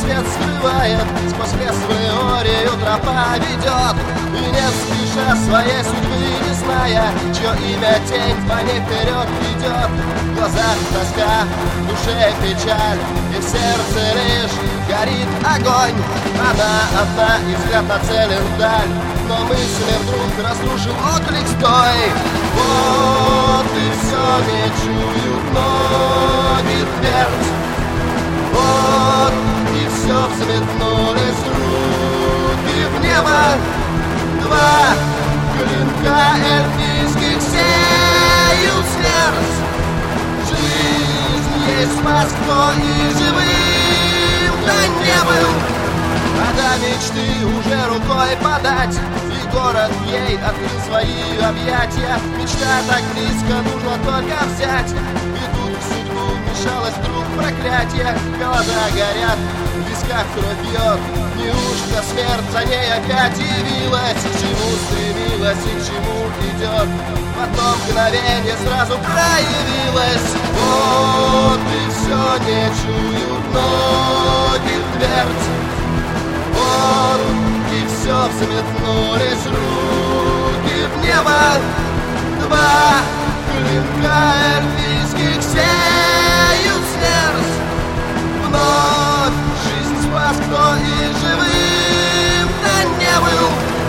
свет скрывает, сквозь лес в Леорию тропа ведет. И не спеша своей судьбы не зная, чье имя тень по ней вперед идет. В глазах тоска, в душе печаль, и в сердце лишь горит огонь. Она одна и взгляд нацелен вдаль, но мысли вдруг разрушил оклик стой. Вот и все не чуют ноги твердь. Вот и все взметнулись руки в небо. Два клинка эльфийских сеют смерть. Жизнь есть спас, кто и живым, да небым. А до мечты уже рукой подать, и город ей открыл свои объятия. Мечта так близко, нужно только взять. И тут в судьбу вмешалось вдруг проклятие. Глаза горят, в висках кровь бьет. Неужто смерть за ней опять явилась? К чему стремилась и к чему идет? В одно мгновение сразу проявилась. Вот и все не чуют ноги твердь. Вот и все взметнулись руки в небо. Два клинка эльфийских сеют смерть. Вновь жизнь спас, кто и живым, да не был.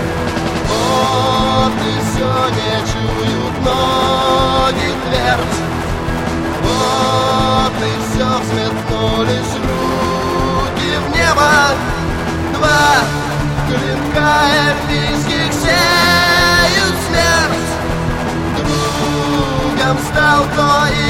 Вот и все не чуют ноги твердь. Вот и все взметнулись руки в небо. Два клинка эльфийских сеют смерть. Другом стал кто и